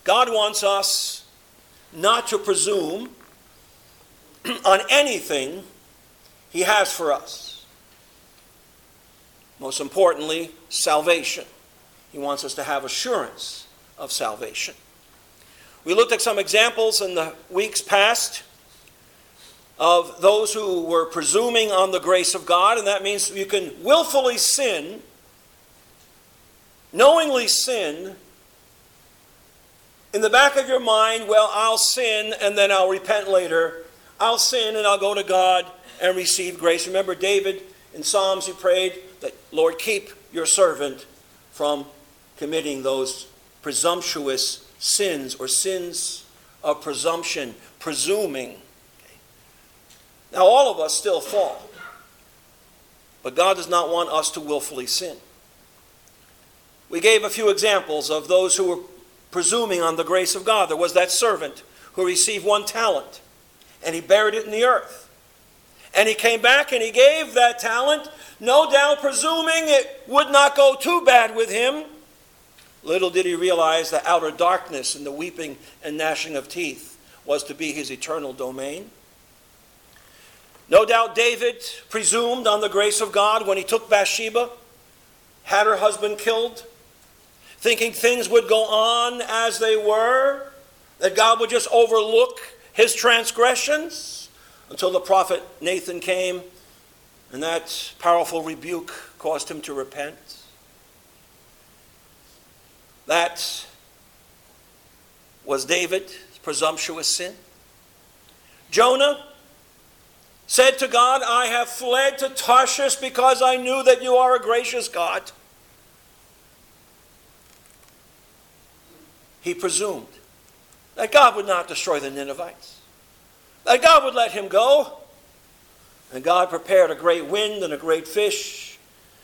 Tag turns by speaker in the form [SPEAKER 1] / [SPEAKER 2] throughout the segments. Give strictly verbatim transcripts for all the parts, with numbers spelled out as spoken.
[SPEAKER 1] God wants us not to presume on anything he has for us. Most importantly, salvation. He wants us to have assurance of salvation. We looked at some examples in the weeks past of those who were presuming on the grace of God, and that means you can willfully sin, knowingly sin, in the back of your mind, well, I'll sin and then I'll repent later. I'll sin and I'll go to God and receive grace. Remember David in Psalms, he prayed that, Lord, keep your servant from committing those presumptuous sins or sins of presumption, presuming. Now, all of us still fall, but God does not want us to willfully sin. We gave a few examples of those who were presuming on the grace of God. There was that servant who received one talent, and he buried it in the earth. And he came back and he gave that talent, no doubt presuming it would not go too bad with him. Little did he realize that outer darkness and the weeping and gnashing of teeth was to be his eternal domain. No doubt David presumed on the grace of God when he took Bathsheba, had her husband killed, thinking things would go on as they were, that God would just overlook his transgressions, until the prophet Nathan came, and that powerful rebuke caused him to repent. That was David's presumptuous sin. Jonah said to God, I have fled to Tarshish because I knew that you are a gracious God. He presumed that God would not destroy the Ninevites, that God would let him go. And God prepared a great wind and a great fish.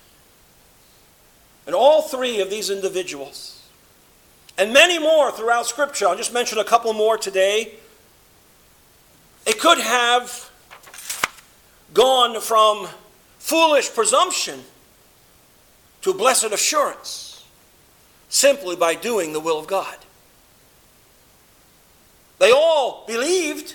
[SPEAKER 1] And all three of these individuals, and many more throughout Scripture, I'll just mention a couple more today, it could have gone from foolish presumption to blessed assurance simply by doing the will of God. They all believed,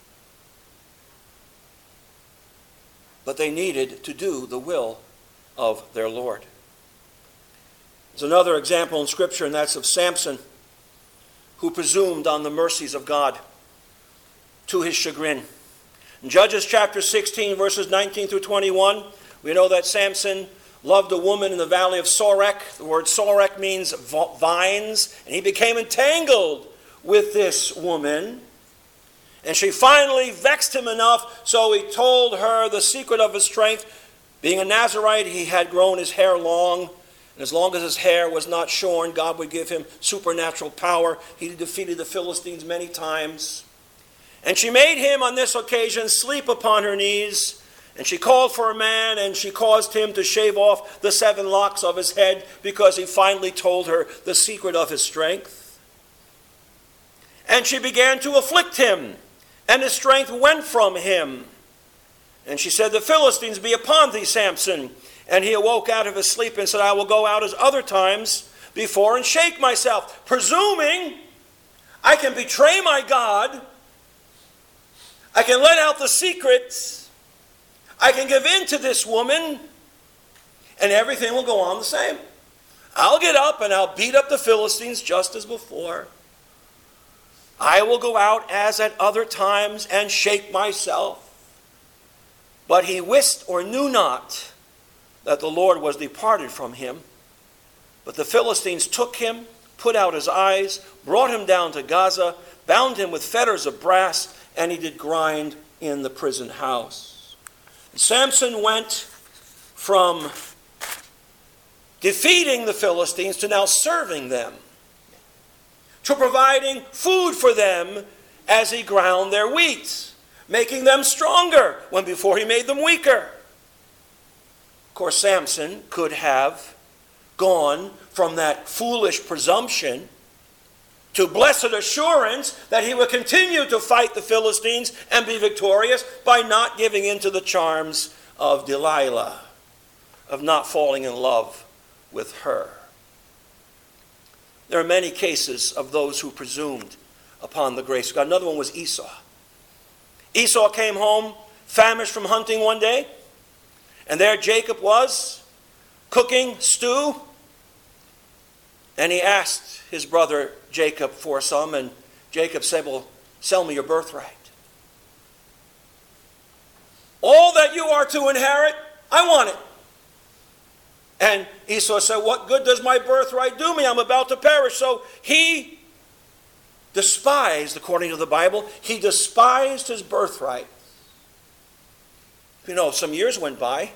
[SPEAKER 1] but they needed to do the will of their Lord. There's another example in Scripture, and that's of Samson, who presumed on the mercies of God to his chagrin. In Judges chapter sixteen, verses nineteen through twenty-one, we know that Samson loved a woman in the valley of Sorek. The word Sorek means vines, and he became entangled with this woman. And she finally vexed him enough, so he told her the secret of his strength. Being a Nazirite, he had grown his hair long, and as long as his hair was not shorn, God would give him supernatural power. He defeated the Philistines many times. And she made him on this occasion sleep upon her knees, and she called for a man, and she caused him to shave off the seven locks of his head, because he finally told her the secret of his strength. And she began to afflict him, and his strength went from him. And she said, the Philistines be upon thee, Samson. And he awoke out of his sleep and said, I will go out as other times before and shake myself, presuming I can betray my God, I can let out the secrets, I can give in to this woman, and everything will go on the same. I'll get up and I'll beat up the Philistines just as before. I will go out as at other times and shake myself. But he wist or knew not that the Lord was departed from him. But the Philistines took him, put out his eyes, brought him down to Gaza, bound him with fetters of brass, and he did grind in the prison house. And Samson went from defeating the Philistines to now serving them, to providing food for them as he ground their wheat, making them stronger when before he made them weaker. Of course, Samson could have gone from that foolish presumption to blessed assurance that he would continue to fight the Philistines and be victorious by not giving in to the charms of Delilah, of not falling in love with her. There are many cases of those who presumed upon the grace of God. Another one was Esau. Esau came home famished from hunting one day, and there Jacob was cooking stew, and he asked his brother Jacob for some, and Jacob said, well, sell me your birthright. All that you are to inherit, I want it. And Esau said, what good does my birthright do me? I'm about to perish. So he despised, according to the Bible, he despised his birthright. You know, some years went by.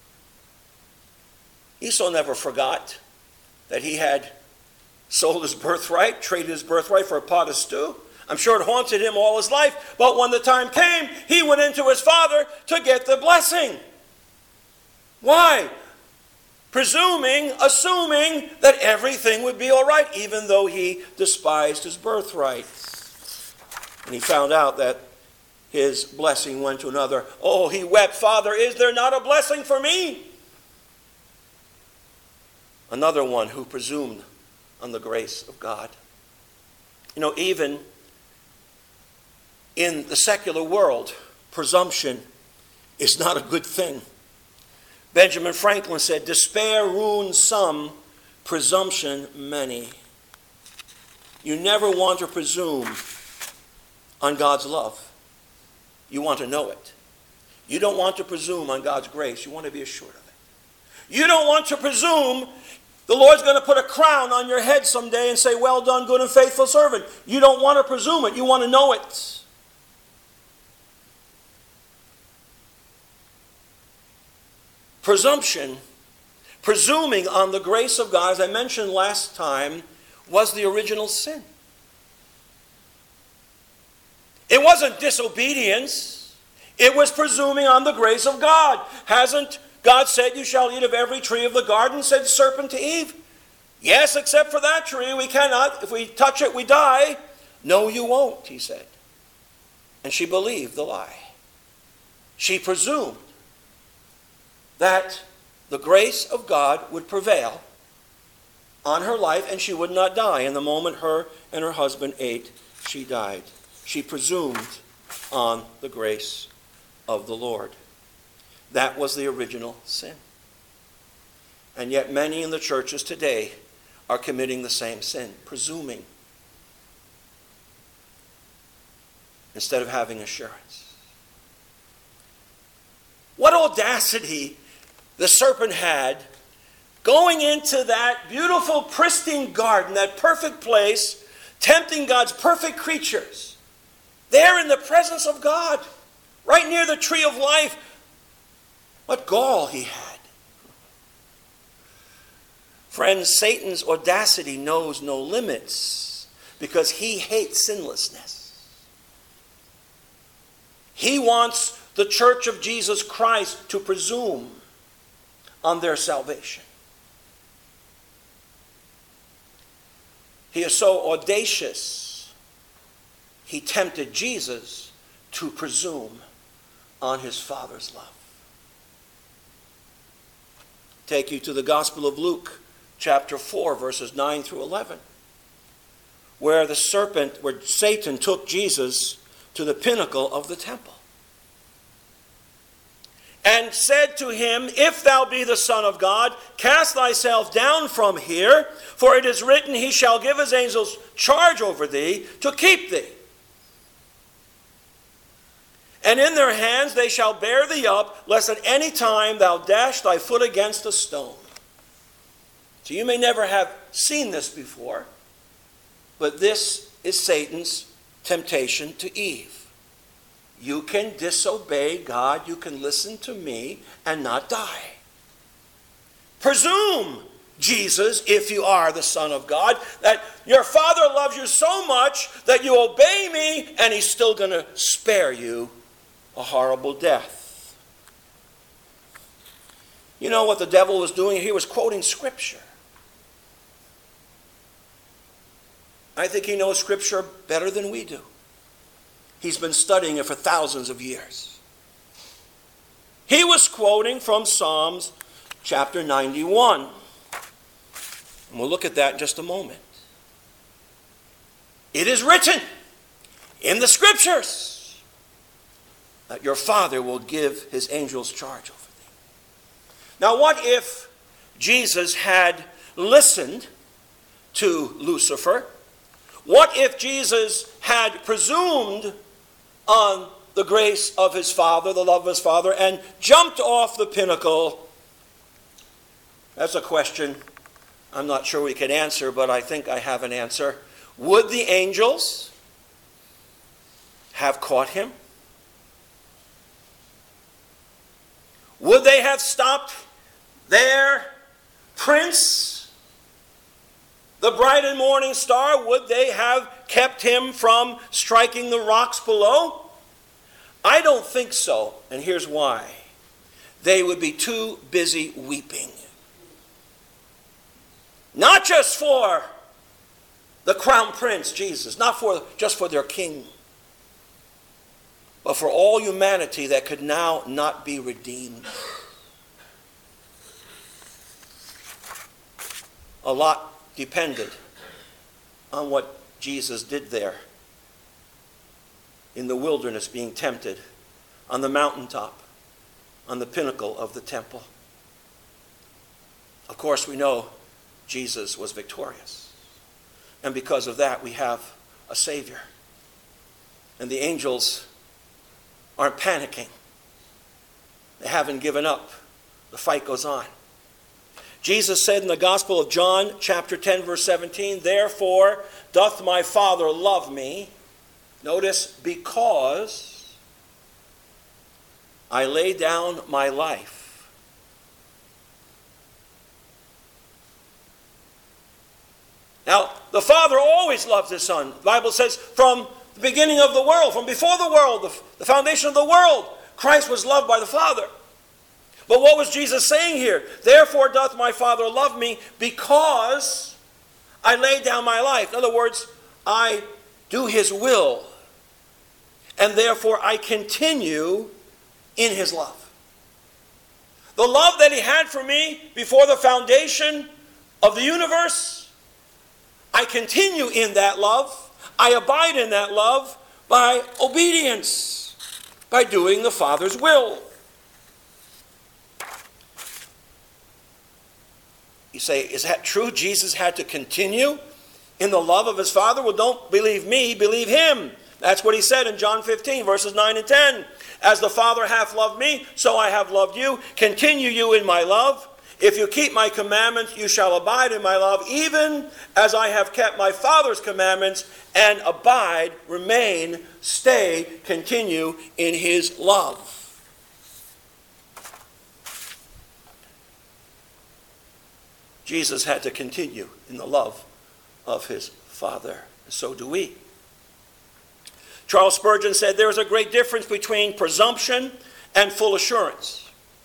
[SPEAKER 1] Esau never forgot that he had sold his birthright, traded his birthright for a pot of stew. I'm sure it haunted him all his life. But when the time came, he went into his father to get the blessing. Why? Presuming, assuming that everything would be all right, even though he despised his birthright. And he found out that his blessing went to another. Oh, he wept, Father, is there not a blessing for me? Another one who presumed on the grace of God. You know, even in the secular world, presumption is not a good thing. Benjamin Franklin said, despair ruins some, presumption many. You never want to presume on God's love. You want to know it. You don't want to presume on God's grace. You want to be assured of it. You don't want to presume the Lord's going to put a crown on your head someday and say, well done, good and faithful servant. You don't want to presume it. You want to know it. Presumption, presuming on the grace of God, as I mentioned last time, was the original sin. It wasn't disobedience. It was presuming on the grace of God. Hasn't God said, you shall eat of every tree of the garden, said the serpent to Eve? Yes, except for that tree, we cannot. If we touch it, we die. No, you won't, he said. And she believed the lie. She presumed that the grace of God would prevail on her life and she would not die. And the moment her and her husband ate, she died. She presumed on the grace of the Lord. That was the original sin. And yet many in the churches today are committing the same sin, presuming instead of having assurance. What audacity the serpent had going into that beautiful, pristine garden, that perfect place, tempting God's perfect creatures, there in the presence of God, right near the tree of life. What gall he had. Friends, Satan's audacity knows no limits because he hates sinlessness. He wants the church of Jesus Christ to presume on their salvation. He is so audacious, he tempted Jesus to presume on his Father's love. Take you to the Gospel of Luke, chapter four, verses nine through eleven, where the serpent, where Satan took Jesus to the pinnacle of the temple and said to him, if thou be the Son of God, cast thyself down from here, for it is written, he shall give his angels charge over thee to keep thee. And in their hands they shall bear thee up, lest at any time thou dash thy foot against a stone. So you may never have seen this before, but this is Satan's temptation to Eve. You can disobey God, you can listen to me and not die. Presume, Jesus, if you are the Son of God, that your Father loves you so much that you obey me and he's still going to spare you a horrible death. You know what the devil was doing? He was quoting Scripture. I think he knows Scripture better than we do. He's been studying it for thousands of years. He was quoting from Psalms chapter ninety-one. And we'll look at that in just a moment. It is written in the Scriptures that your Father will give his angels charge over thee. Now what if Jesus had listened to Lucifer? What if Jesus had presumed on the grace of his Father, the love of his Father, and jumped off the pinnacle? That's a question I'm not sure we can answer, but I think I have an answer. Would the angels have caught him? Would they have stopped their prince, the bright and morning star? Would they have kept him from striking the rocks below? I don't think so, and here's why. They would be too busy weeping. Not just for the crown prince, Jesus, not for just for their king, but for all humanity that could now not be redeemed. A lot depended on what Jesus did there in the wilderness, being tempted, on the mountaintop, on the pinnacle of the temple. Of course, we know Jesus was victorious. And because of that, we have a Savior. And the angels aren't panicking. They haven't given up. The fight goes on. Jesus said in the Gospel of John, chapter ten, verse seventeen, therefore doth my Father love me. Notice, because I lay down my life. Now, the Father always loves his Son. The Bible says from the beginning of the world, from before the world, the, the foundation of the world, Christ was loved by the Father. But what was Jesus saying here? Therefore doth my Father love me, because I lay down my life. In other words, I do his will. And therefore I continue in his love. The love that he had for me before the foundation of the universe, I continue in that love. I abide in that love by obedience, by doing the Father's will. You say, is that true? Jesus had to continue in the love of his Father? Well, don't believe me, believe him. That's what he said in John fifteen, verses nine and ten. As the Father hath loved me, so I have loved you. Continue you in my love. If you keep my commandments, you shall abide in my love, even as I have kept my Father's commandments, and abide, remain, stay, continue in his love. Jesus had to continue in the love of his Father. So do we. Charles Spurgeon said there is a great difference between presumption and full assurance.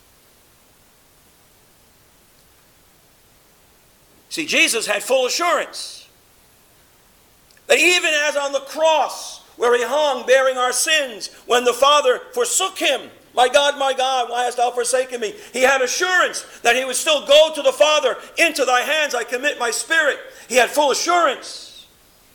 [SPEAKER 1] See, Jesus had full assurance that even as on the cross where he hung bearing our sins, when the Father forsook him, my God, my God, why hast thou forsaken me? He had assurance that he would still go to the Father. Into thy hands I commit my spirit. He had full assurance.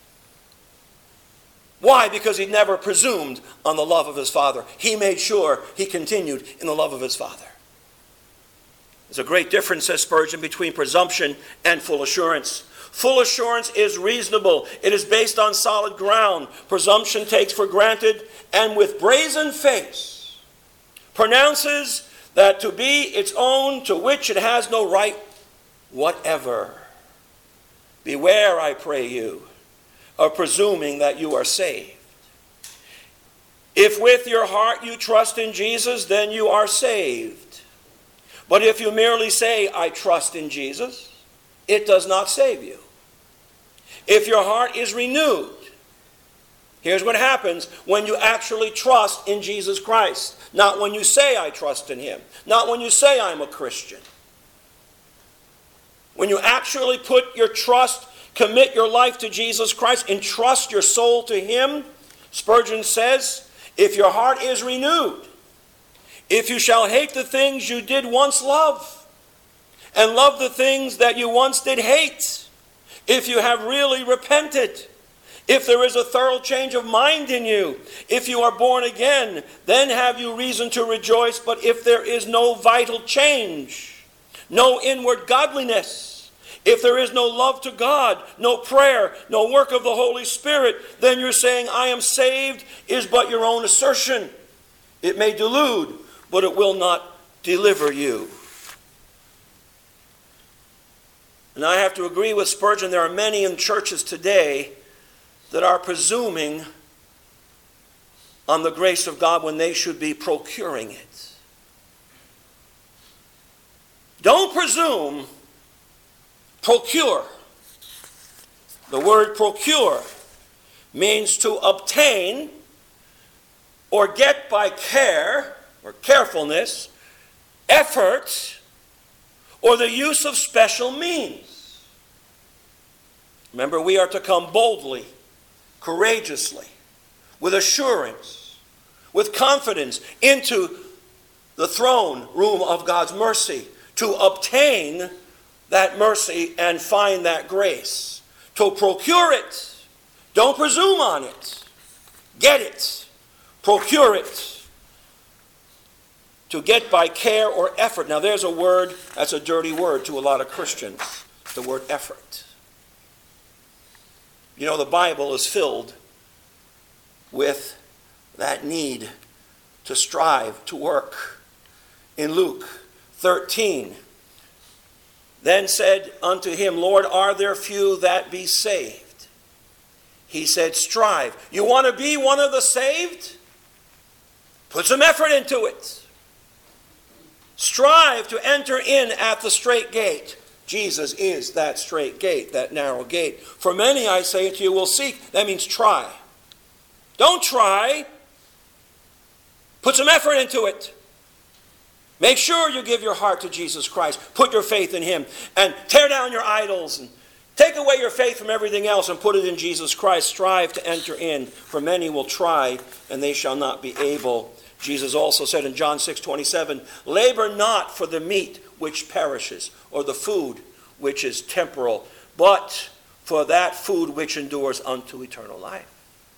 [SPEAKER 1] Why? Because he never presumed on the love of his Father. He made sure he continued in the love of his Father. There's a great difference, says Spurgeon, between presumption and full assurance. Full assurance is reasonable. It is based on solid ground. Presumption takes for granted and with brazen face pronounces that to be its own to which it has no right whatever. Beware, I pray you, of presuming that you are saved. If with your heart you trust in Jesus, then you are saved. But if you merely say, I trust in Jesus, it does not save you. If your heart is renewed, here's what happens when you actually trust in Jesus Christ. Not when you say, I trust in him. Not when you say, I'm a Christian. When you actually put your trust, commit your life to Jesus Christ, entrust your soul to him, Spurgeon says, if your heart is renewed, if you shall hate the things you did once love, and love the things that you once did hate, if you have really repented, If there is a thorough change of mind in you, if you are born again, then have you reason to rejoice. But if there is no vital change, no inward godliness, if there is no love to God, no prayer, no work of the Holy Spirit, then you're saying, I am saved, is but your own assertion. It may delude, but it will not deliver you. And I have to agree with Spurgeon, there are many in churches today that are presuming on the grace of God when they should be procuring it. Don't presume, procure. The word procure means to obtain or get by care or carefulness, effort, or the use of special means. Remember, we are to come boldly, courageously, with assurance, with confidence into the throne room of God's mercy to obtain that mercy and find that grace. To procure it. Don't presume on it. Get it. Procure it. To get by care or effort. Now there's a word, that's a dirty word to a lot of Christians. The word effort. You know, the Bible is filled with that need to strive, to work. In Luke thirteen, then said unto him, Lord, are there few that be saved? He said, strive. You want to be one of the saved? Put some effort into it. Strive to enter in at the straight gate. Jesus is that straight gate, that narrow gate. For many, I say unto you, will seek. That means try. Don't try. Put some effort into it. Make sure you give your heart to Jesus Christ. Put your faith in him. And tear down your idols. And take away your faith from everything else and put it in Jesus Christ. Strive to enter in. For many will try, and they shall not be able. Jesus also said in John six twenty-seven, labor not for the meat which perishes, or the food which is temporal, but for that food which endures unto eternal life.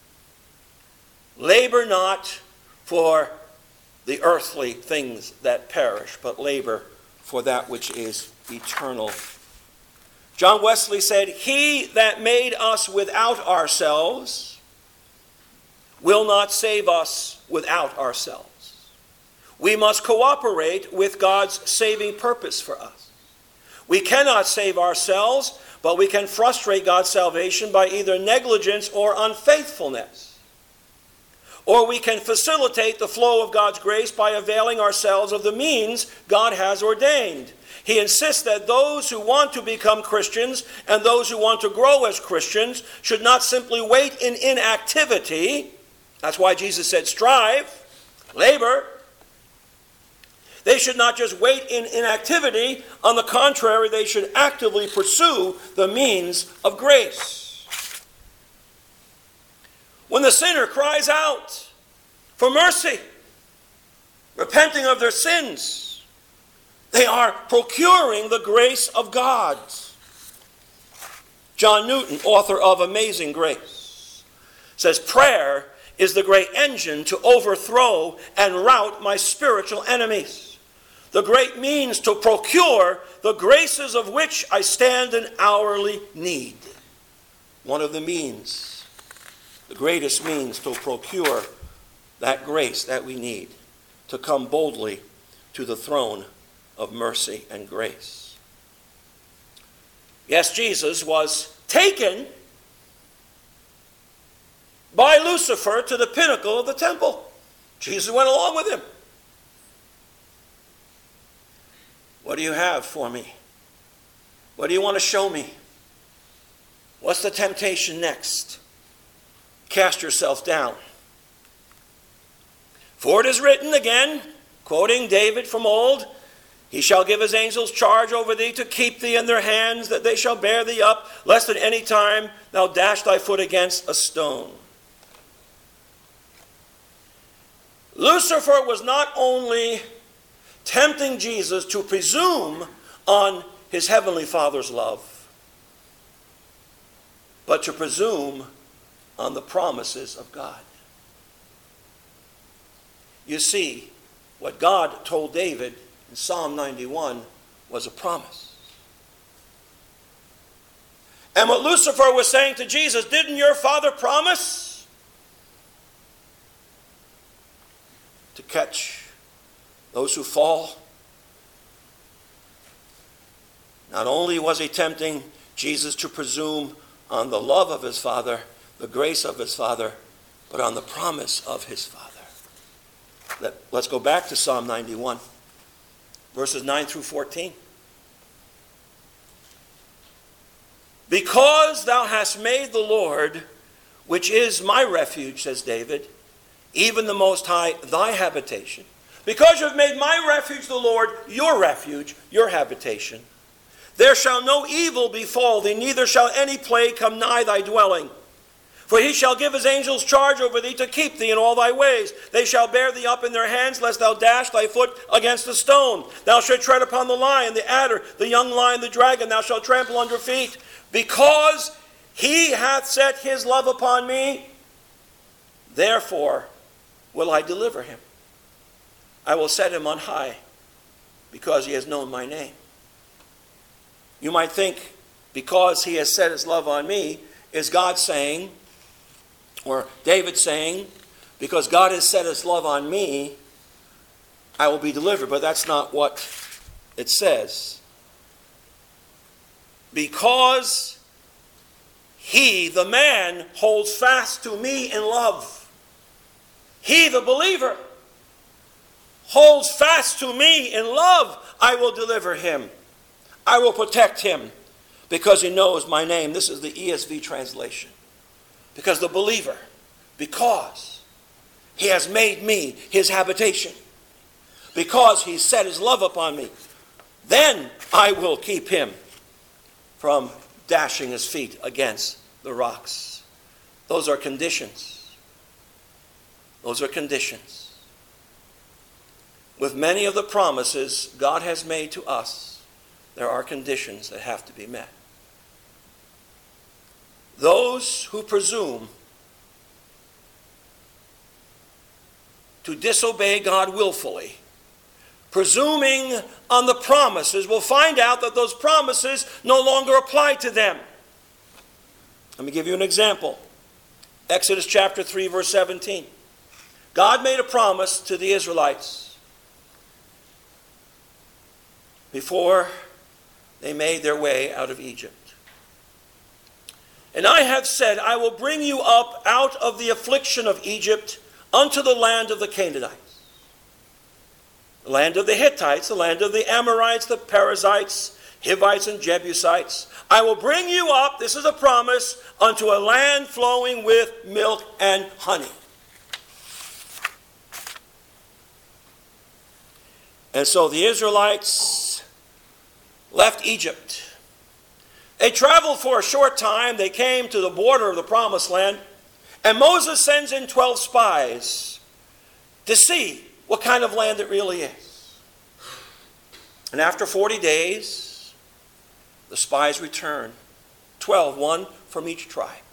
[SPEAKER 1] Labor not for the earthly things that perish, but labor for that which is eternal. John Wesley said, he that made us without ourselves will not save us without ourselves. We must cooperate with God's saving purpose for us. We cannot save ourselves, but we can frustrate God's salvation by either negligence or unfaithfulness. Or we can facilitate the flow of God's grace by availing ourselves of the means God has ordained. He insists that those who want to become Christians and those who want to grow as Christians should not simply wait in inactivity. That's why Jesus said strive, labor. They should not just wait in inactivity. On the contrary, they should actively pursue the means of grace. When the sinner cries out for mercy, repenting of their sins, they are procuring the grace of God. John Newton, author of Amazing Grace, says, prayer is the great engine to overthrow and rout my spiritual enemies. The great means to procure the graces of which I stand in hourly need. One of the means, the greatest means to procure that grace that we need, to come boldly to the throne of mercy and grace. Yes, Jesus was taken by Lucifer to the pinnacle of the temple. Jesus went along with him. What do you have for me? What do you want to show me? What's the temptation next? Cast yourself down. For it is written, again, quoting David from old, he shall give his angels charge over thee to keep thee in their hands, that they shall bear thee up, lest at any time thou dash thy foot against a stone. Lucifer was not only tempting Jesus to presume on his heavenly Father's love, but to presume on the promises of God. You see, what God told David in Psalm ninety-one was a promise. And what Lucifer was saying to Jesus, didn't your father promise to catch those who fall? Not only was he tempting Jesus to presume on the love of his Father, the grace of his Father, but on the promise of his Father. Let, let's go back to Psalm ninety-one, verses nine through fourteen. Because thou hast made the Lord, which is my refuge, says David, even the Most High, thy habitation. Because you have made my refuge the Lord, your refuge, your habitation. There shall no evil befall thee, neither shall any plague come nigh thy dwelling. For he shall give his angels charge over thee to keep thee in all thy ways. They shall bear thee up in their hands, lest thou dash thy foot against a stone. Thou shalt tread upon the lion, the adder, the young lion, the dragon, thou shalt trample under feet. Because he hath set his love upon me, therefore will I deliver him. I will set him on high, because he has known my name. You might think, because he has set his love on me, is God saying, or David saying, because God has set his love on me, I will be delivered. But that's not what it says. Because he, the man, holds fast to me in love. He, the believer, holds fast to me in love. I will deliver him. I will protect him because he knows my name. This is the E S V translation. Because the believer, because he has made me his habitation, because he set his love upon me, then I will keep him from dashing his feet against the rocks. Those are conditions. Those are conditions. With many of the promises God has made to us, there are conditions that have to be met. Those who presume to disobey God willfully, presuming on the promises, will find out that those promises no longer apply to them. Let me give you an example. Exodus chapter three, verse seventeen. God made a promise to the Israelites before they made their way out of Egypt. And I have said, I will bring you up out of the affliction of Egypt unto the land of the Canaanites, the land of the Hittites, the land of the Amorites, the Perizzites, Hivites, and Jebusites. I will bring you up, this is a promise, unto a land flowing with milk and honey. And so the Israelites left Egypt. They traveled for a short time. They came to the border of the promised land. And Moses sends in twelve spies to see what kind of land it really is. And after forty days, the spies return. Twelve, one from each tribe.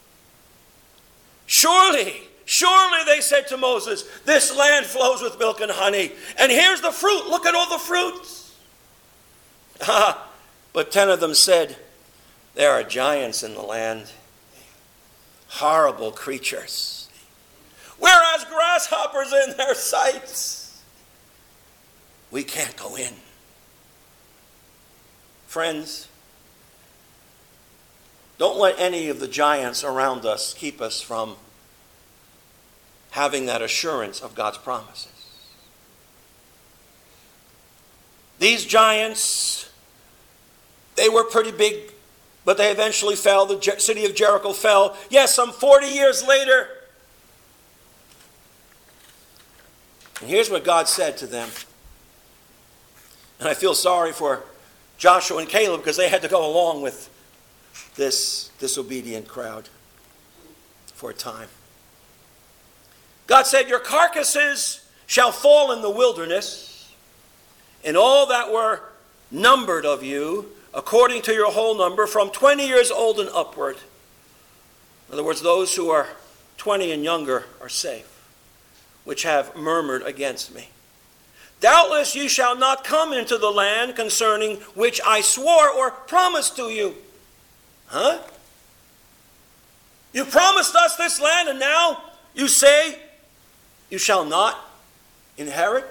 [SPEAKER 1] Surely, surely, they said to Moses, this land flows with milk and honey. And here's the fruit. Look at all the fruits. But ten of them said, there are giants in the land, horrible creatures, whereas grasshoppers in their sights. We can't go in. Friends, don't let any of the giants around us keep us from having that assurance of God's promises. These giants, they were pretty big, but they eventually fell. The Jer- city of Jericho fell. Yes, some forty years later. And here's what God said to them. And I feel sorry for Joshua and Caleb because they had to go along with this disobedient crowd for a time. God said, your carcasses shall fall in the wilderness, and all that were numbered of you, according to your whole number, from twenty years old and upward, In other words, those who are twenty and younger are safe, which have murmured against me. Doubtless you shall not come into the land concerning which I swore or promised to you. Huh? You promised us this land, and now you say you shall not inherit?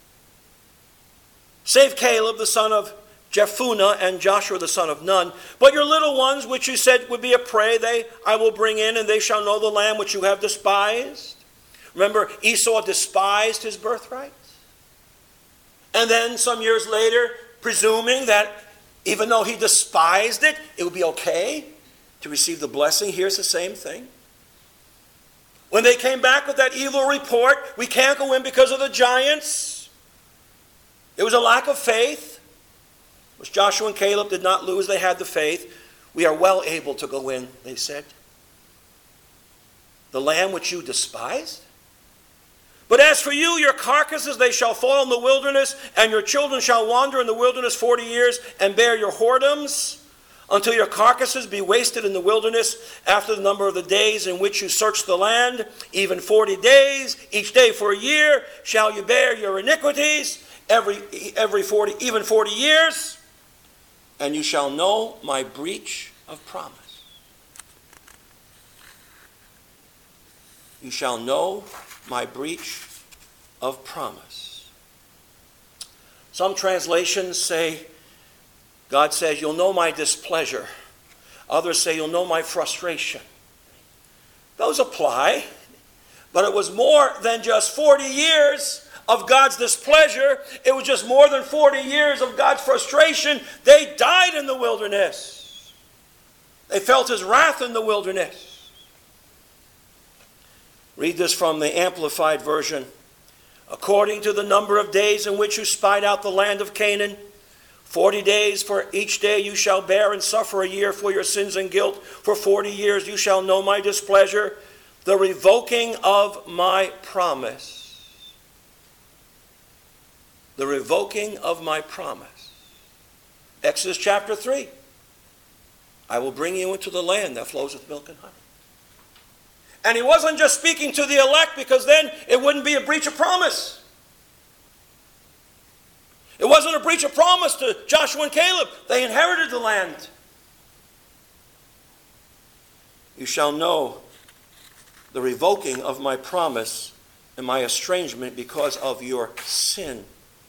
[SPEAKER 1] Save Caleb the son of Jephunneh and Joshua the son of Nun. But your little ones, which you said would be a prey, they I will bring in, and they shall know the land which you have despised. Remember, Esau despised his birthright. And then some years later, presuming that even though he despised it, it would be okay to receive the blessing. Here's the same thing. When they came back with that evil report, we can't go in because of the giants. It was a lack of faith, which Joshua and Caleb did not lose. They had the faith. We are well able to go in, they said. The land which you despised? But as for you, your carcasses, they shall fall in the wilderness, and your children shall wander in the wilderness forty years, and bear your whoredoms, until your carcasses be wasted in the wilderness after the number of the days in which you search the land, even forty days, each day for a year, shall you bear your iniquities, every, every forty, even forty years, and you shall know my breach of promise. You shall know my breach of promise. Some translations say, God says, you'll know my displeasure. Others say, you'll know my frustration. Those apply, but it was more than just forty years of God's displeasure. It was just more than forty years of God's frustration. They died in the wilderness. They felt his wrath in the wilderness. Read this from the Amplified Version. According to the number of days in which you spied out the land of Canaan, forty days for each day you shall bear and suffer a year for your sins and guilt. For forty years you shall know my displeasure, the revoking of my promise. The revoking of my promise. Exodus chapter three. I will bring you into the land that flows with milk and honey. And he wasn't just speaking to the elect, because then it wouldn't be a breach of promise. It wasn't a breach of promise to Joshua and Caleb. They inherited the land. You shall know the revoking of my promise and my estrangement because of your sin.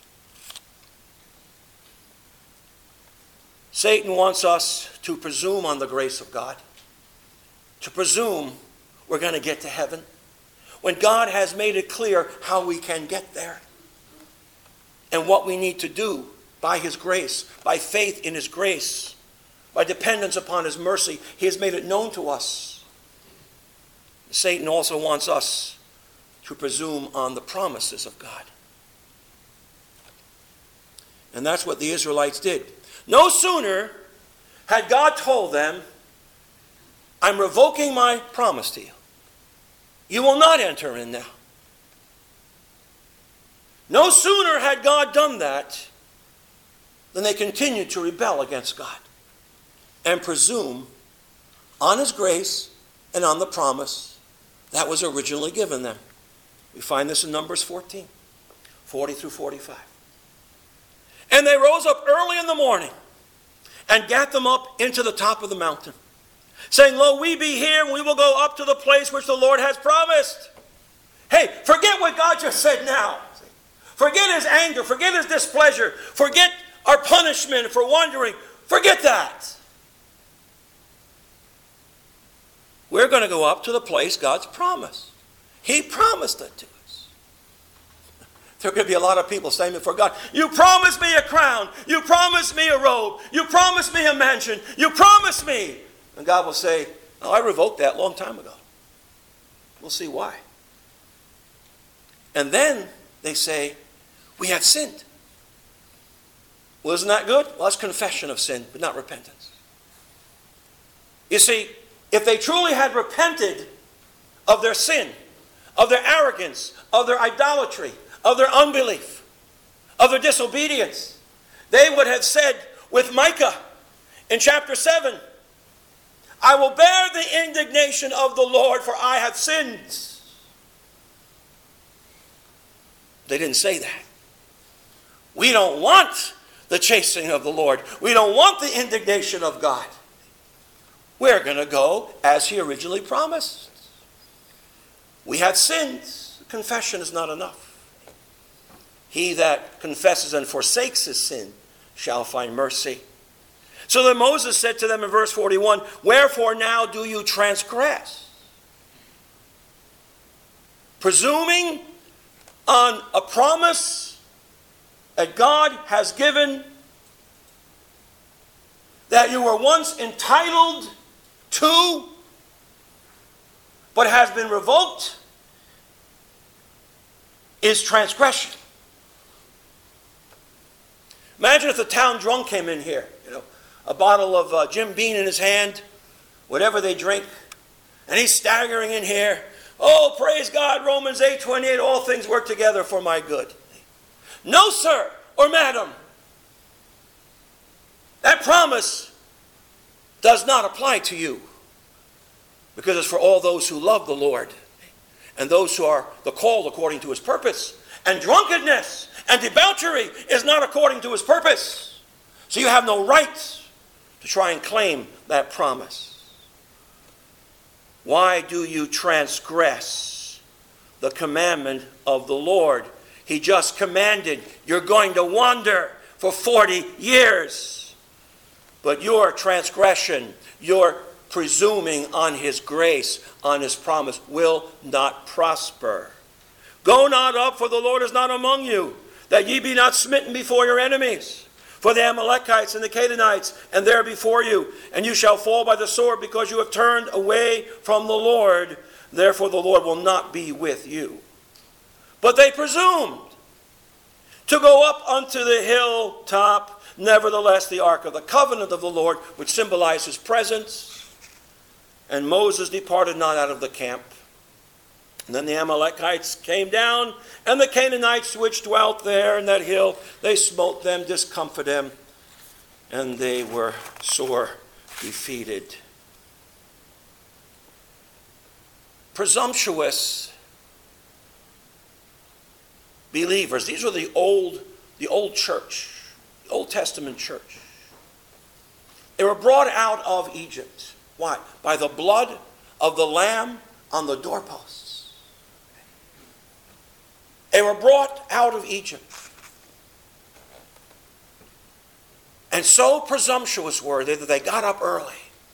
[SPEAKER 1] Satan wants us to presume on the grace of God, to presume we're going to get to heaven, when God has made it clear how we can get there and what we need to do by his grace, by faith in his grace, by dependence upon his mercy. He has made it known to us. Satan also wants us to presume on the promises of God. And that's what the Israelites did. No sooner had God told them, I'm revoking my promise to you. You will not enter in now. No sooner had God done that than they continued to rebel against God and presume on his grace and on the promise that was originally given them. We find this in Numbers fourteen, forty through forty-five. And they rose up early in the morning and gat them up into the top of the mountain, saying, Lo, we be here, and we will go up to the place which the Lord has promised. Hey, forget what God just said now. Forget his anger. Forget his displeasure. Forget our punishment for wandering. Forget that. We're going to go up to the place God's promised. He promised it to us. There are going to be a lot of people standing before God. You promised me a crown. You promised me a robe. You promised me a mansion. You promised me. And God will say, oh, I revoked that a long time ago. We'll see why. And then they say, we have sinned. Well, isn't that good? Well, that's confession of sin, but not repentance. You see, if they truly had repented of their sin, of their arrogance, of their idolatry, of their unbelief, of their disobedience, they would have said with Micah in chapter seven, I will bear the indignation of the Lord, for I have sinned. They didn't say that. We don't want the chastening of the Lord. We don't want the indignation of God. We're going to go as he originally promised. We have sinned. Confession is not enough. He that confesses and forsakes his sin shall find mercy. So then Moses said to them in verse forty-one, wherefore now do you transgress? Presuming on a promise that God has given, that you were once entitled to, but has been revoked, is transgression. Imagine if the town drunk came in here, you know, a bottle of uh, Jim Beam in his hand, whatever they drink, and he's staggering in here. Oh, praise God, Romans eight twenty-eight, all things work together for my good. No, sir, or madam. That promise does not apply to you, because it's for all those who love the Lord and those who are the called according to his purpose. And drunkenness and debauchery is not according to his purpose. So you have no right to try and claim that promise. Why do you transgress the commandment of the Lord? He just commanded, you're going to wander for forty years. But your transgression, your presuming on his grace, on his promise, will not prosper. Go not up, for the Lord is not among you, that ye be not smitten before your enemies. For the Amalekites and the Canaanites, and there before you, and you shall fall by the sword, because you have turned away from the Lord. Therefore the Lord will not be with you. But they presumed to go up unto the hilltop. Nevertheless, the ark of the covenant of the Lord, which symbolized his presence, and Moses departed not out of the camp. And then the Amalekites came down, and the Canaanites which dwelt there in that hill, they smote them, discomfited them, and they were sore defeated. Presumptuous believers. These were the old, the old church, the Old Testament church. They were brought out of Egypt. Why? By the blood of the Lamb on the doorposts. They were brought out of Egypt. And so presumptuous were they that they got up early.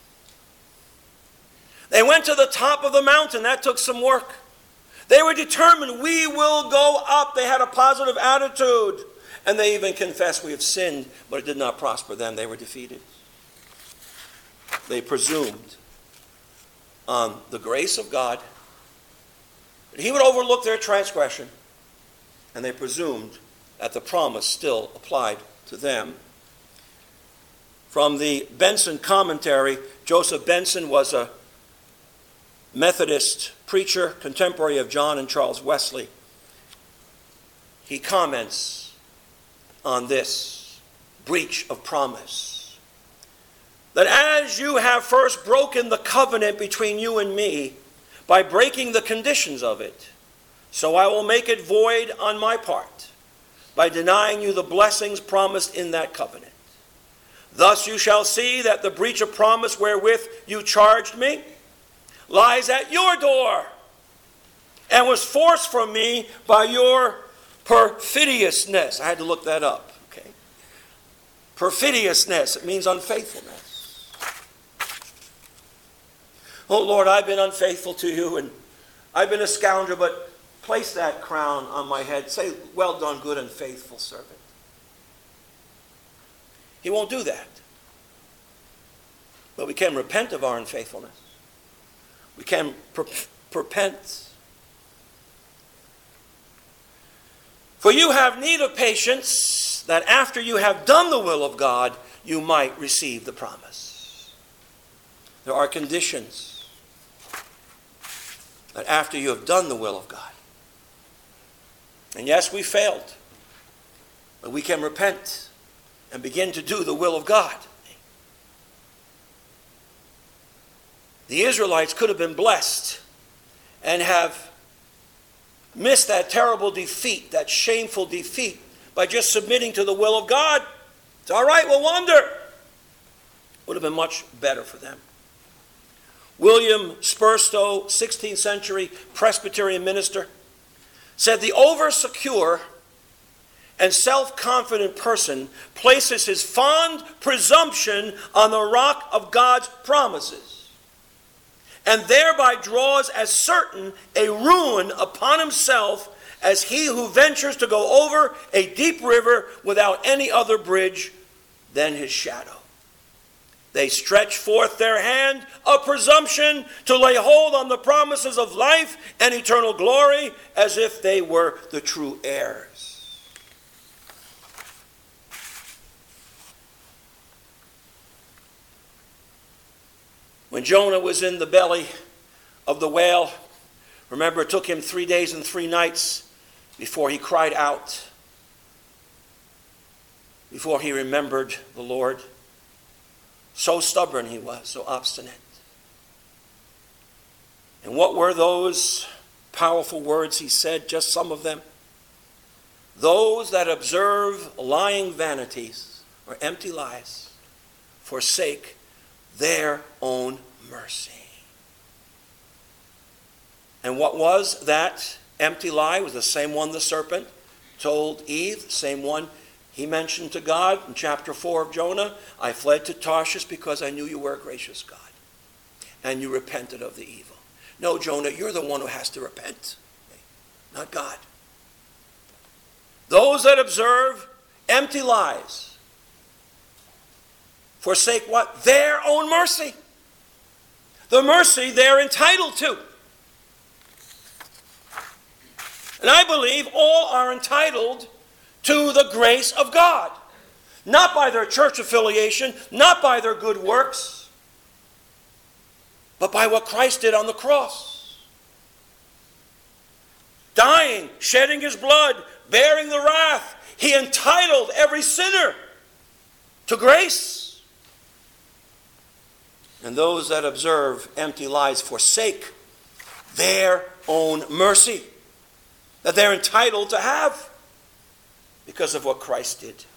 [SPEAKER 1] They went to the top of the mountain. That took some work. They were determined, we will go up. They had a positive attitude. And they even confessed, we have sinned, but it did not prosper them. They were defeated. They presumed on the grace of God that he would overlook their transgression. And they presumed that the promise still applied to them. From the Benson commentary, Joseph Benson was a Methodist preacher, contemporary of John and Charles Wesley. He comments on this breach of promise. That as you have first broken the covenant between you and me by breaking the conditions of it, so I will make it void on my part by denying you the blessings promised in that covenant. Thus you shall see that the breach of promise wherewith you charged me lies at your door and was forced from me by your perfidiousness. I had to look that up. Okay, perfidiousness, it means unfaithfulness. Oh Lord, I've been unfaithful to you and I've been a scoundrel, but place that crown on my head. Say, well done, good and faithful servant. He won't do that. But we can repent of our unfaithfulness. We can per- repent. For you have need of patience, that after you have done the will of God, you might receive the promise. There are conditions that after you have done the will of God. And yes, we failed. But we can repent and begin to do the will of God. the Israelites could have been blessed and have missed that terrible defeat, that shameful defeat, by just submitting to the will of God. It's all right, we'll wander. Would have been much better for them. William Spurstow, sixteenth century Presbyterian minister, said the over-secure and self-confident person places his fond presumption on the rock of God's promises, and thereby draws as certain a ruin upon himself as he who ventures to go over a deep river without any other bridge than his shadow. They stretch forth their hand of presumption to lay hold on the promises of life and eternal glory as if they were the true heirs. When Jonah was in the belly of the whale, remember it took him three days and three nights before he cried out, before he remembered the Lord. So stubborn he was, so obstinate. And what were those powerful words he said? Just some of them. Those that observe lying vanities or empty lies forsake their own mercy. And what was that empty lie? It was the same one the serpent told Eve, the same one he mentioned to God in chapter four of Jonah. I fled to Tarshish because I knew you were a gracious God, and you repented of the evil. No, Jonah, you're the one who has to repent, not God. Those that observe empty lies forsake what? Their own mercy. The mercy they're entitled to. And I believe all are entitled to the grace of God. Not by their church affiliation, not by their good works, but by what Christ did on the cross. Dying, shedding his blood, bearing the wrath. He entitled every sinner to grace. And those that observe empty lies forsake their own mercy that they're entitled to have because of what Christ did.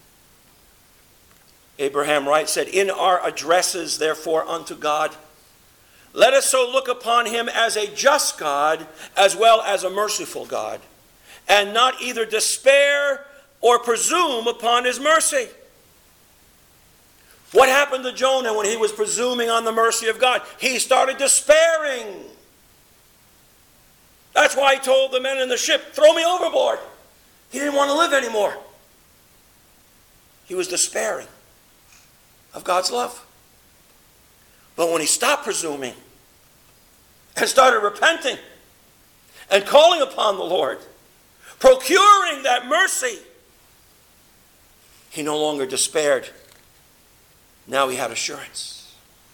[SPEAKER 1] Abraham Wright said, in our addresses, therefore, unto God, let us so look upon him as a just God as well as a merciful God, and not either despair or presume upon his mercy. What happened to Jonah when he was presuming on the mercy of God? He started despairing. That's why he told the men in the ship, throw me overboard. He didn't want to live anymore. He was despairing of God's love. But when he stopped presuming and started repenting and calling upon the Lord, procuring that mercy, he no longer despaired. Now he had assurance.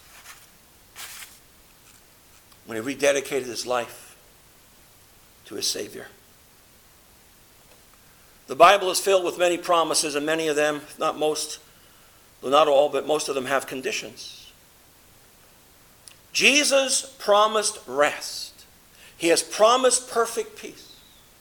[SPEAKER 1] When he rededicated his life to his Savior. The Bible is filled with many promises, and many of them, not most, well, not all, but most of them have conditions. Jesus promised rest. He has promised perfect peace.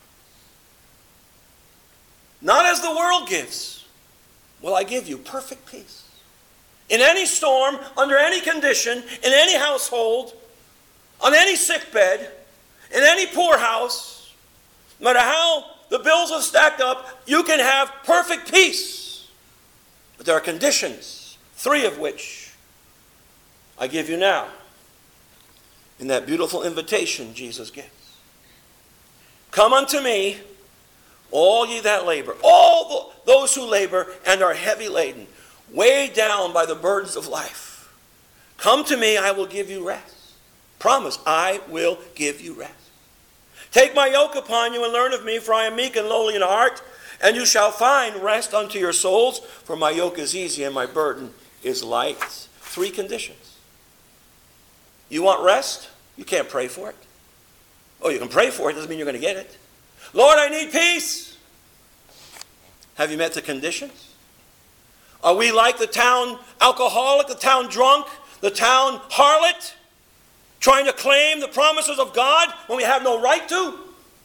[SPEAKER 1] Not as the world gives, will I give you perfect peace. In any storm, under any condition, in any household, on any sickbed, in any poorhouse, no matter how the bills are stacked up, you can have perfect peace. But there are conditions, three of which I give you now in that beautiful invitation Jesus gives. Come unto me, all ye that labor, all the, those who labor and are heavy laden, weighed down by the burdens of life. Come to me, I will give you rest. Promise, I will give you rest. Take my yoke upon you and learn of me, for I am meek and lowly in heart, and you shall find rest unto your souls, for my yoke is easy and my burden is light. Three conditions. You want rest? You can't pray for it. Oh, you can pray for it, doesn't mean you're going to get it. Lord, I need peace. Have you met the conditions? Are we like the town alcoholic, the town drunk, the town harlot? Trying to claim the promises of God when we have no right to?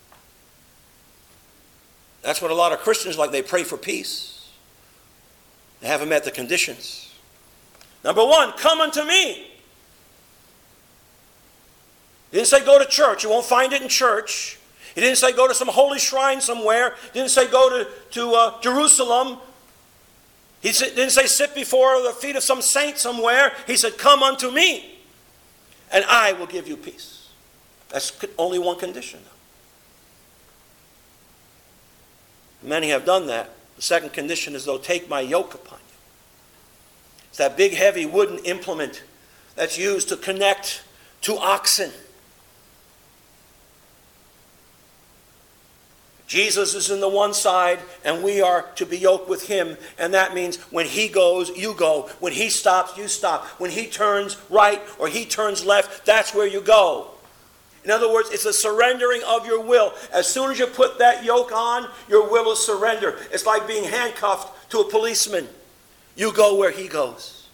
[SPEAKER 1] That's what a lot of Christians like. They pray for peace. They haven't met the conditions. Number one, come unto me. He didn't say go to church. You won't find it in church. He didn't say go to some holy shrine somewhere. He didn't say go to, to uh, Jerusalem. He didn't say sit before the feet of some saint somewhere. He said, come unto me, and I will give you peace. That's only one condition. Many have done that. The second condition is, though, take my yoke upon you. It's that big, heavy wooden implement that's used to connect two oxen. Jesus is in the one side, and we are to be yoked with him. And that means when he goes, you go. When he stops, you stop. When he turns right or he turns left, that's where you go. In other words, it's a surrendering of your will. As soon as you put that yoke on, your will is surrender. It's like being handcuffed to a policeman. You go where he goes.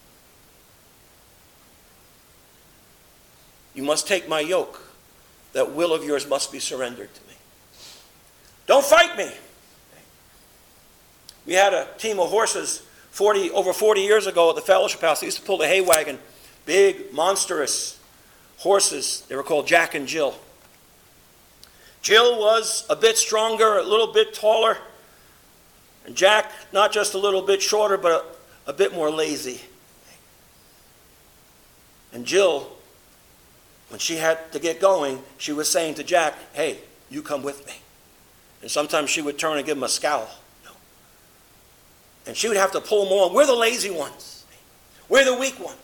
[SPEAKER 1] You must take my yoke. That will of yours must be surrendered to me. Don't fight me. We had a team of horses forty, over forty years ago at the Fellowship House. They used to pull the hay wagon. Big, monstrous horses. They were called Jack and Jill. Jill was a bit stronger, a little bit taller. And Jack, not just a little bit shorter, but a, a bit more lazy. And Jill, when she had to get going, she was saying to Jack, hey, you come with me. And sometimes she would turn and give him a scowl. You know? And she would have to pull him along. We're the lazy ones. We're the weak ones.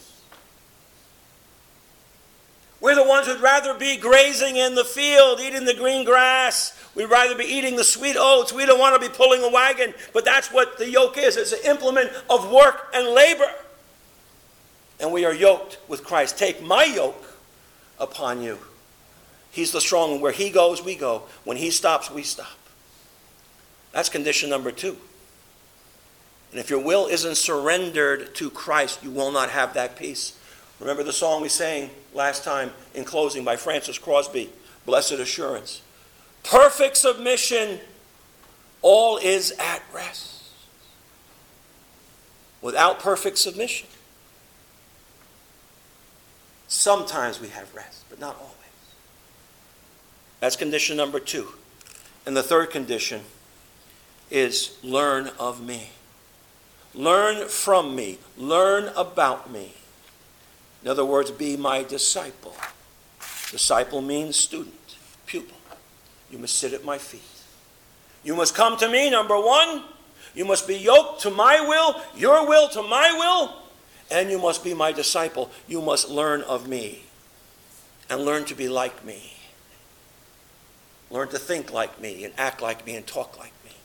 [SPEAKER 1] We're the ones who'd rather be grazing in the field, eating the green grass. We'd rather be eating the sweet oats. We don't want to be pulling a wagon. But that's what the yoke is. It's an implement of work and labor. And we are yoked with Christ. Take my yoke upon you. He's the strong one. Where he goes, we go. When he stops, we stop. That's condition number two. And if your will isn't surrendered to Christ, you will not have that peace. Remember the song we sang last time in closing by Francis Crosby, Blessed Assurance. Perfect submission, all is at rest. Without perfect submission, sometimes we have rest, but not always. That's condition number two. And the third condition is learn of me. Learn from me. Learn about me. In other words, be my disciple. Disciple means student, pupil. You must sit at my feet. You must come to me, number one. You must be yoked to my will, your will to my will. And you must be my disciple. You must learn of me and learn to be like me. Learn to think like me and act like me and talk like me.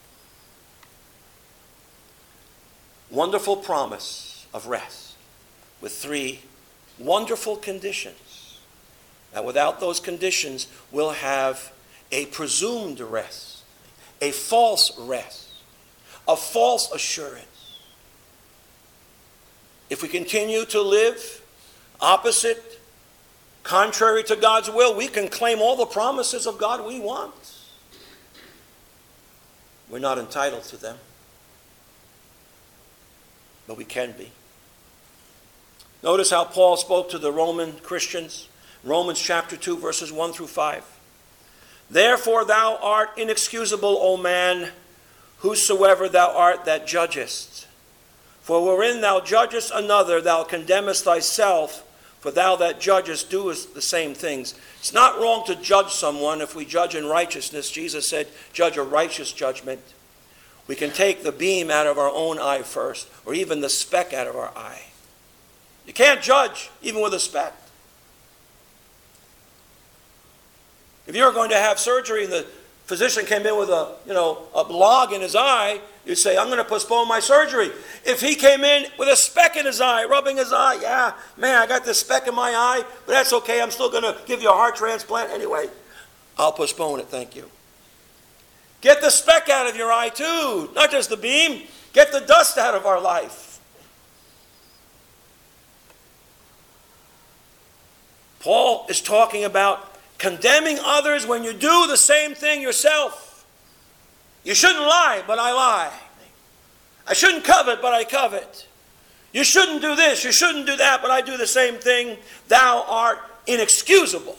[SPEAKER 1] Wonderful promise of rest with three wonderful conditions. That without those conditions, we'll have a presumed rest, a false rest, a false assurance. If we continue to live opposite, contrary to God's will, we can claim all the promises of God we want. We're not entitled to them, but we can be. Notice how Paul spoke to the Roman Christians. Romans chapter two, verses one through five. Therefore thou art inexcusable, O man, whosoever thou art that judgest. For wherein thou judgest another, thou condemnest thyself, for thou that judgest doest the same things. It's not wrong to judge someone if we judge in righteousness. Jesus said, judge a righteous judgment. We can take the beam out of our own eye first, or even the speck out of our eye. You can't judge even with a speck. If you're going to have surgery and the physician came in with a, you know, a log in his eye, you'd say, I'm going to postpone my surgery. If he came in with a speck in his eye, rubbing his eye, yeah, man, I got this speck in my eye, but that's okay. I'm still going to give you a heart transplant anyway. I'll postpone it, thank you. Get the speck out of your eye too, not just the beam. Get the dust out of our life. Paul is talking about condemning others when you do the same thing yourself. You shouldn't lie, but I lie. I shouldn't covet, but I covet. You shouldn't do this, you shouldn't do that, but I do the same thing. Thou art inexcusable.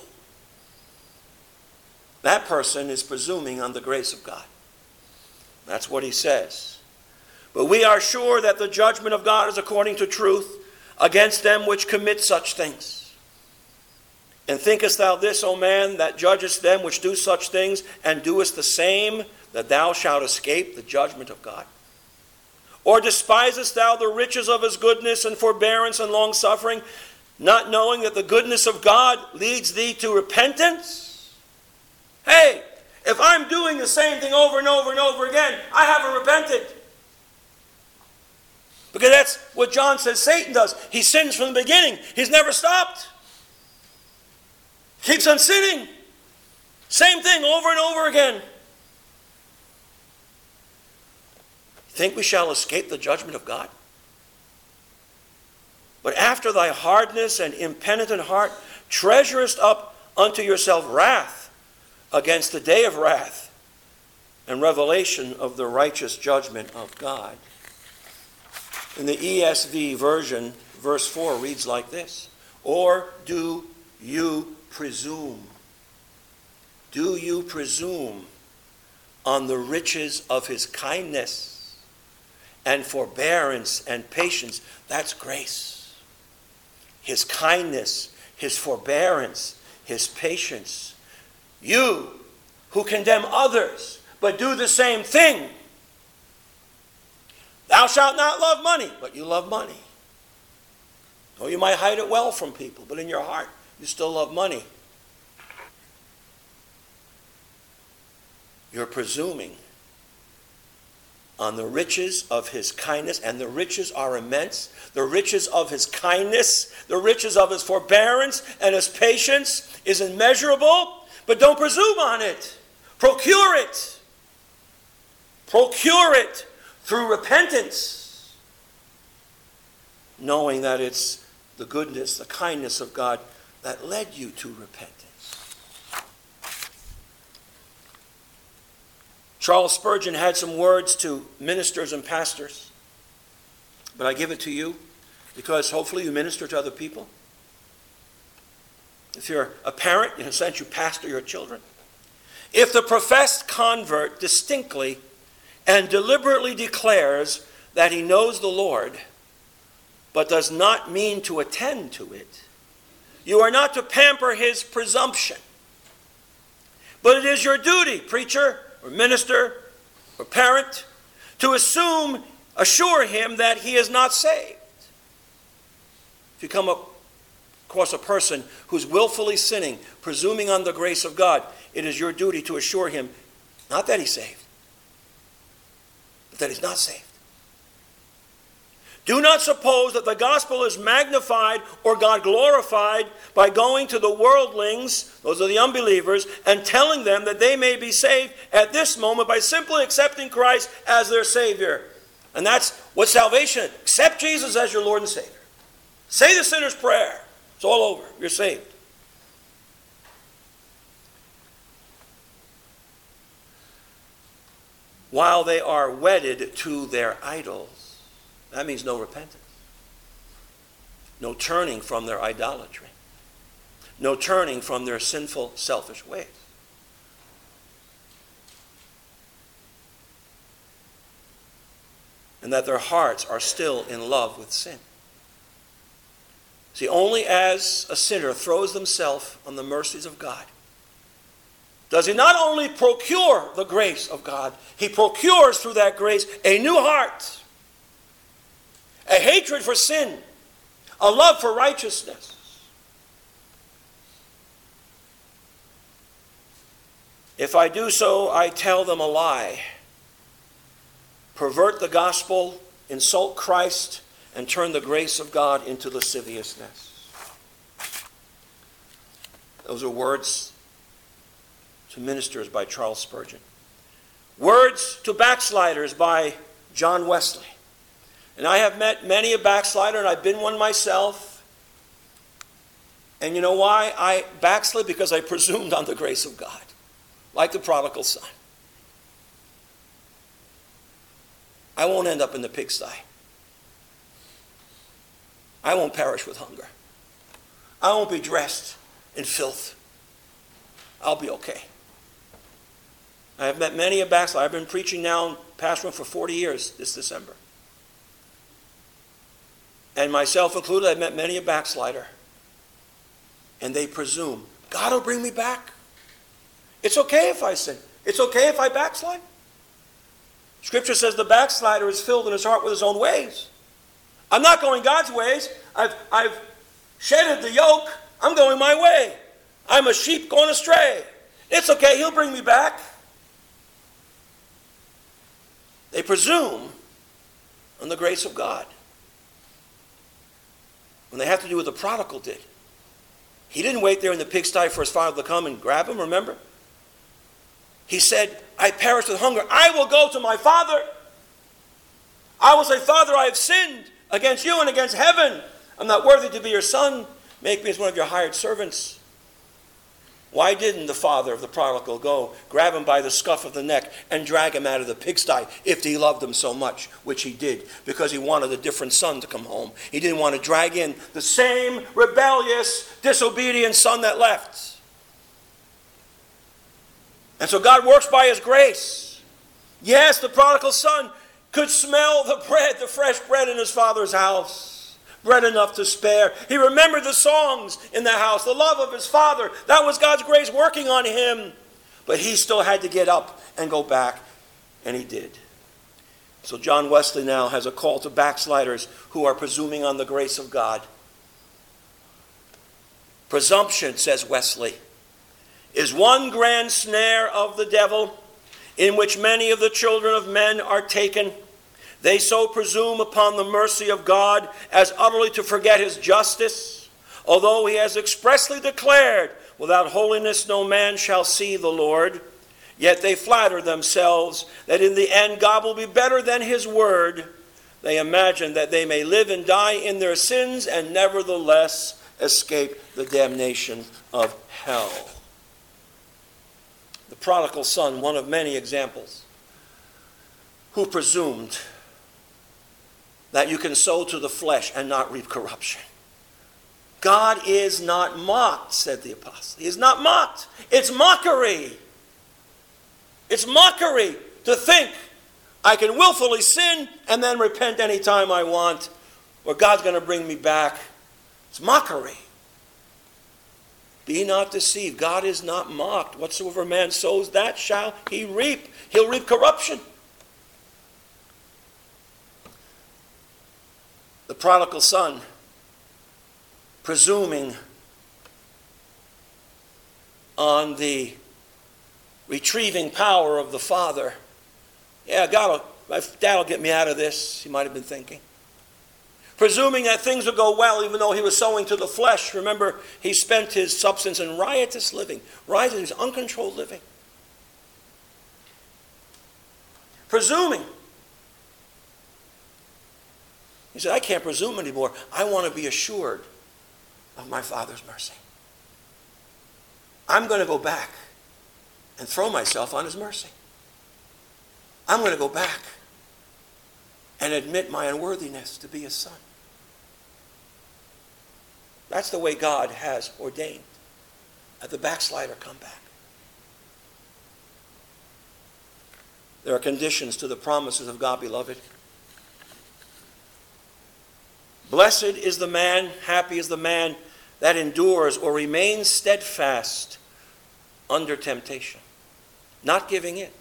[SPEAKER 1] That person is presuming on the grace of God. That's what he says. But we are sure that the judgment of God is according to truth against them which commit such things. And thinkest thou this, O man, that judgest them which do such things, and doest the same, that thou shalt escape the judgment of God? Or despisest thou the riches of his goodness and forbearance and longsuffering, not knowing that the goodness of God leads thee to repentance? Hey, if I'm doing the same thing over and over and over again, I haven't repented. Because that's what John says Satan does. He sins from the beginning. He's never stopped. Keeps on sinning. Same thing over and over again. Think we shall escape the judgment of God? But after thy hardness and impenitent heart treasurest up unto yourself wrath against the day of wrath and revelation of the righteous judgment of God. In the E S V version, verse four reads like this: Or do you presume? Do you presume on the riches of his kindness and forbearance and patience? That's grace. His kindness, his forbearance, his patience. You who condemn others but do the same thing. Thou shalt not love money, but you love money. Or you might hide it well from people, but in your heart you still love money. You're presuming on the riches of his kindness, and the riches are immense. The riches of his kindness, the riches of his forbearance and his patience is immeasurable, but don't presume on it. Procure it. Procure it through repentance, knowing that it's the goodness, the kindness of God that led you to repentance. Charles Spurgeon had some words to ministers and pastors, but I give it to you because hopefully you minister to other people. If you're a parent, in a sense you pastor your children. If the professed convert distinctly and deliberately declares that he knows the Lord, but does not mean to attend to it, you are not to pamper his presumption. But it is your duty, preacher, or minister, or parent, to assume, assure him that he is not saved. If you come across a person who's willfully sinning, presuming on the grace of God, it is your duty to assure him, not that he's saved, but that he's not saved. Do not suppose that the gospel is magnified or God glorified by going to the worldlings, those are the unbelievers, and telling them that they may be saved at this moment by simply accepting Christ as their Savior. And that's what salvation is. Accept Jesus as your Lord and Savior. Say the sinner's prayer. It's all over. You're saved. While they are wedded to their idols, that means no repentance. No turning from their idolatry. No turning from their sinful, selfish ways. And that their hearts are still in love with sin. See, only as a sinner throws himself on the mercies of God does he not only procure the grace of God, he procures through that grace a new heart, a hatred for sin, a love for righteousness. If I do so, I tell them a lie, pervert the gospel, insult Christ, and turn the grace of God into lasciviousness. Those are words to ministers by Charles Spurgeon. Words to backsliders by John Wesley. And I have met many a backslider, and I've been one myself. And you know why I backslid? Because I presumed on the grace of God, like the prodigal son. I won't end up in the pigsty. I won't perish with hunger. I won't be dressed in filth. I'll be okay. I have met many a backslider. I've been preaching now and pastoring for forty years this December. And myself included, I've met many a backslider. And they presume, God will bring me back. It's okay if I sin. It's okay if I backslide. Scripture says the backslider is filled in his heart with his own ways. I'm not going God's ways. I've, I've shedded the yoke. I'm going my way. I'm a sheep going astray. It's okay. He'll bring me back. They presume on the grace of God. When they have to do what the prodigal did. He didn't wait there in the pigsty for his father to come and grab him, remember? He said, I perish with hunger. I will go to my father. I will say, Father, I have sinned against you and against heaven. I'm not worthy to be your son. Make me as one of your hired servants. Why didn't the father of the prodigal go, grab him by the scuff of the neck, and drag him out of the pigsty if he loved him so much, which he did, because he wanted a different son to come home. He didn't want to drag in the same rebellious, disobedient son that left. And so God works by his grace. Yes, the prodigal son could smell the bread, the fresh bread in his father's house. Bread enough to spare. He remembered the songs in the house, the love of his father. That was God's grace working on him. But he still had to get up and go back, and he did. So John Wesley now has a call to backsliders who are presuming on the grace of God. Presumption, says Wesley, is one grand snare of the devil in which many of the children of men are taken. They so presume upon the mercy of God as utterly to forget his justice, although he has expressly declared, without holiness no man shall see the Lord. Yet they flatter themselves that in the end God will be better than his word. They imagine that they may live and die in their sins and nevertheless escape the damnation of hell. The prodigal son, one of many examples, who presumed that you can sow to the flesh and not reap corruption. God is not mocked, said the apostle. He is not mocked. It's mockery. It's mockery to think I can willfully sin and then repent anytime I want, or God's going to bring me back. It's mockery. Be not deceived. God is not mocked. Whatsoever man sows, that shall he reap. He'll reap corruption. The prodigal son, presuming on the retrieving power of the father. Yeah, God will, my dad will get me out of this, he might have been thinking. Presuming that things would go well even though he was sowing to the flesh. Remember, he spent his substance in riotous living, riotous, uncontrolled living. Presuming. He said, I can't presume anymore. I want to be assured of my Father's mercy. I'm going to go back and throw myself on his mercy. I'm going to go back and admit my unworthiness to be his son. That's the way God has ordained that the backslider come back. There are conditions to the promises of God, beloved. Blessed is the man, happy is the man that endures or remains steadfast under temptation, not giving in.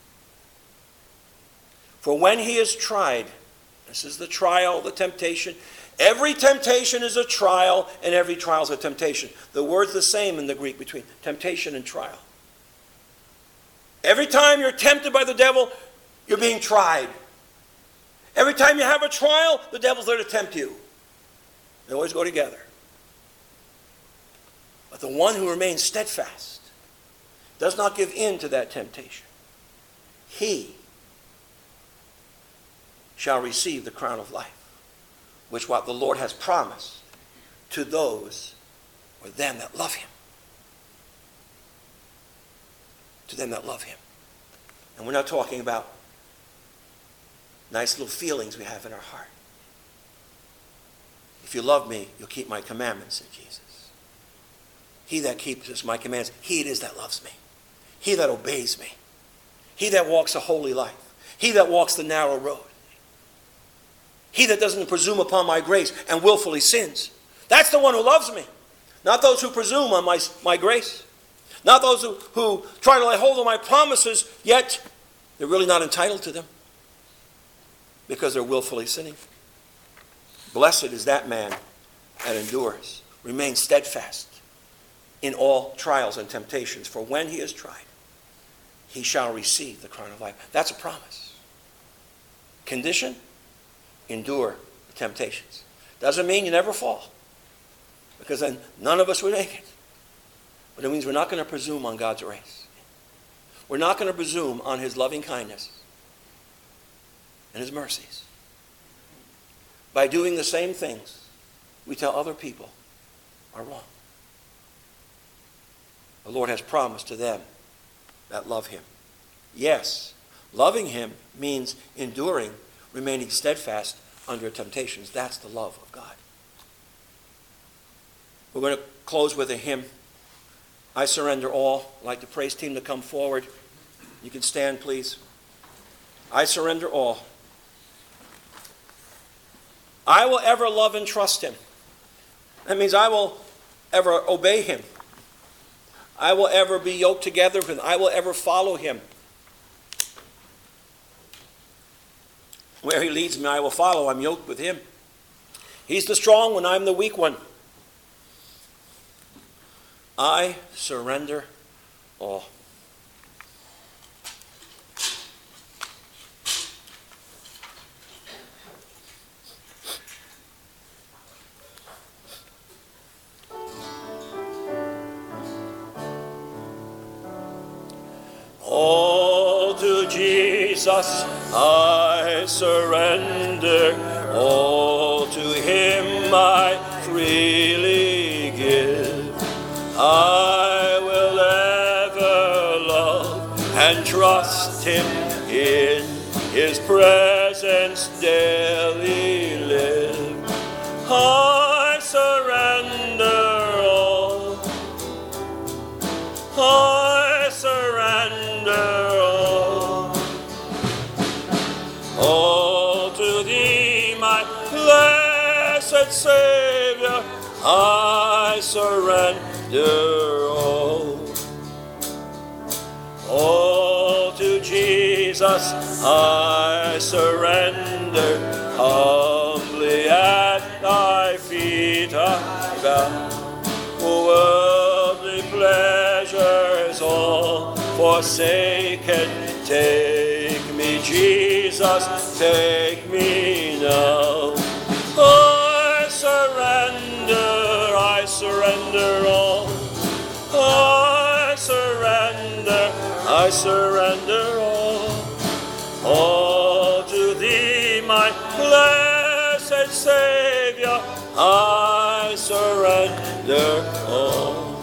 [SPEAKER 1] For when he is tried, this is the trial, the temptation. Every temptation is a trial, and every trial is a temptation. The word's the same in the Greek between temptation and trial. Every time you're tempted by the devil, you're being tried. Every time you have a trial, the devil's there to tempt you. They always go together. But the one who remains steadfast does not give in to that temptation. He shall receive the crown of life, which what the Lord has promised to those for them that love him. To them that love him. And we're not talking about nice little feelings we have in our heart. If you love me, you'll keep my commandments, said Jesus. He that keeps my commands, he it is that loves me. He that obeys me. He that walks a holy life. He that walks the narrow road. He that doesn't presume upon my grace and willfully sins. That's the one who loves me. Not those who presume on my, my grace. Not those who, who try to lay hold of my promises, yet they're really not entitled to them because they're willfully sinning. Blessed is that man that endures, remains steadfast in all trials and temptations, for when he is tried, he shall receive the crown of life. That's a promise. Condition? Endure the temptations. Doesn't mean you never fall, because then none of us would make it. But it means we're not going to presume on God's grace. We're not going to presume on his loving kindness and his mercies. By doing the same things we tell other people are wrong. The Lord has promised to them that love him. Yes, loving him means enduring, remaining steadfast under temptations. That's the love of God. We're going to close with a hymn. I surrender all. I'd like the praise team to come forward. You can stand, please. I surrender all. I will ever love and trust him. That means I will ever obey him. I will ever be yoked together with him. I will ever follow him. Where he leads me, I will follow. I'm yoked with him. He's the strong one. I'm the weak one. I surrender all. All to Jesus I surrender, all to him I freely give. I will ever love and trust him, in his presence daily live. I surrender all. I surrender all. All to thee, my blessed Savior, I surrender all. All to Jesus I surrender, humbly at thy feet I bow. Worldly pleasures all forsaken, take me, Jesus, take me now. I surrender, I surrender all. I surrender, I surrender all. All to thee, my blessed Savior, I surrender all.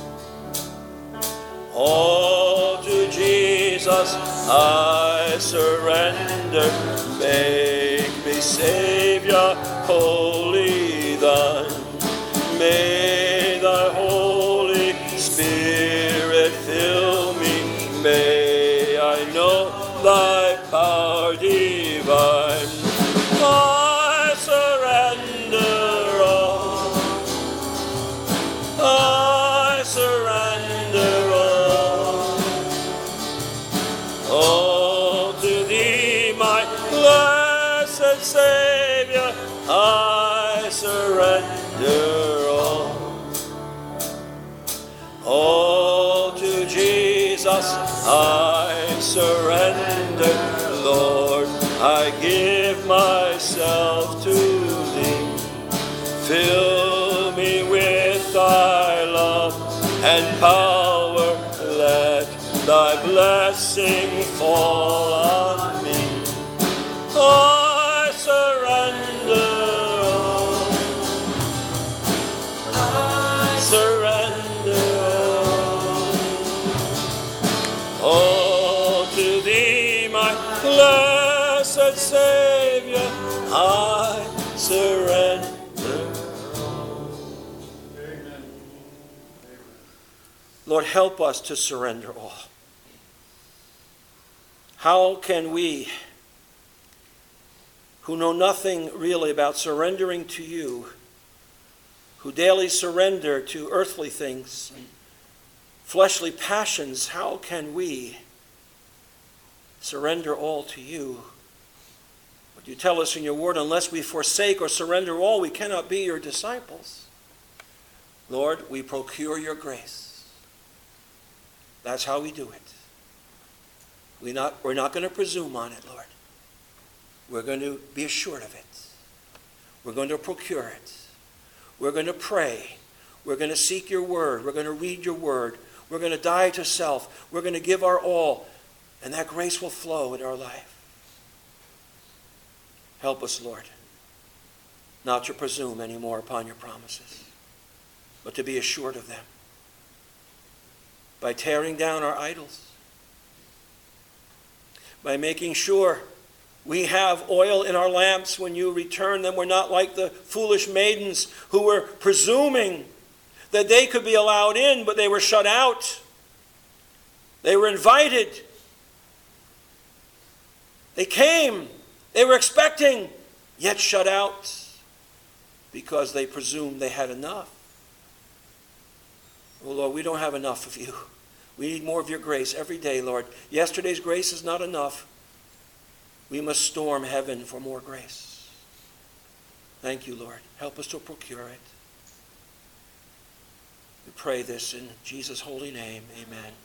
[SPEAKER 1] All to Jesus I surrender, make me Savior wholly thine. May thy Holy Spirit fill me, may I know thy power divine. I surrender all. I surrender all. All to thee, my blessed Savior, I surrender all. All to Jesus I surrender, Lord, I give myself to thee. Fill me with thy love and power, let thy blessing fall on me. I surrender all. I surrender. Blessed Savior, I surrender. Lord, help us to surrender all. How can we, who know nothing really about surrendering to you, who daily surrender to earthly things, fleshly passions, how can we surrender all to you? But you tell us in your word, unless we forsake or surrender all, we cannot be your disciples. Lord, we procure your grace. That's how we do it. We not, we're not going to presume on it, Lord. We're going to be assured of it. We're going to procure it. We're going to pray. We're going to seek your word. We're going to read your word. We're going to die to self. We're going to give our all. And that grace will flow in our life. Help us, Lord, not to presume anymore upon your promises, but to be assured of them. By tearing down our idols. By making sure we have oil in our lamps when you return them. We're not like the foolish maidens who were presuming that they could be allowed in, but they were shut out. They were invited. They came. They were expecting, yet shut out because they presumed they had enough. Oh, Lord, we don't have enough of you. We need more of your grace every day, Lord. Yesterday's grace is not enough. We must storm heaven for more grace. Thank you, Lord. Help us to procure it. We pray this in Jesus' holy name. Amen.